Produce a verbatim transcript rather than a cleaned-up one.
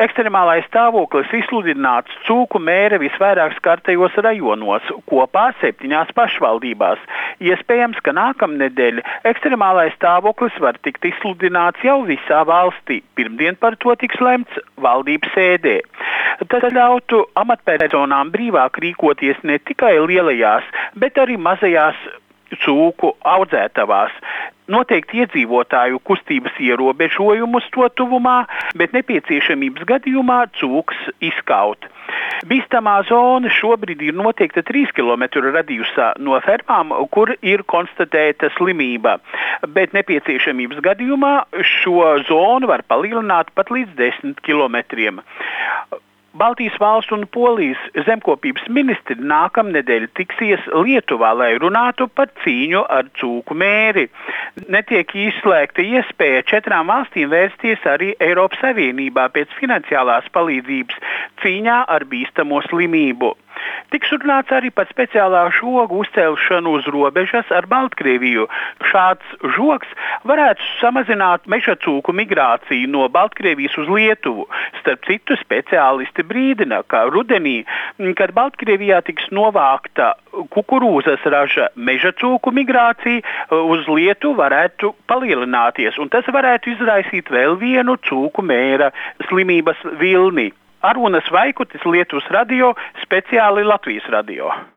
Ekstremālais stāvoklis izsludināts cūku mēra visvairāk skartajos rajonos, kopā septiņās pašvaldībās. Iespējams, ka nākamnedēļ ekstremālais stāvoklis var tikt izsludināts jau visā valstī. Pirmdien par to tiks lemts valdības sēdē. Tas ļautu amatpersonām brīvāk rīkoties ne tikai lielajās, bet arī mazajās cūku audzētavās. Noteikti iedzīvotāju kustības ierobežojumus to tuvumā, bet nepieciešamības gadījumā cūks izkaut. Bīstamā zona šobrīd ir noteikta trīs kilometru radijusā no fermām, kur ir konstatēta slimība, bet nepieciešamības gadījumā šo zonu var palielināt pat līdz desmit kilometriem. Baltijas valstu un Polijas zemkopības ministri nākamnedēļ tiksies Lietuvā, lai runātu par cīņu ar cūku mēri. Netiek izslēgta iespēja četrām valstīm vērsties arī Eiropas Savienībā pēc finansiālās palīdzības cīņā ar bīstamo slimību. Tiks runāts arī par speciālā žogu uzcelšanu uz robežas ar Baltkrieviju. Šāds žogs varētu samazināt meža cūku migrāciju no Baltkrievijas uz Lietuvu. Starp citu, speciālisti brīdina, ka rudenī, kad Baltkrievijā tiks novākta kukurūzas raža, meža cūku migrācija uz Lietuvu varētu palielināties, un tas varētu izraisīt vēl vienu cūku mēra slimības vilni. Arūnas Vaikutis, Lietuvas radio, speciāli Latvijas radio.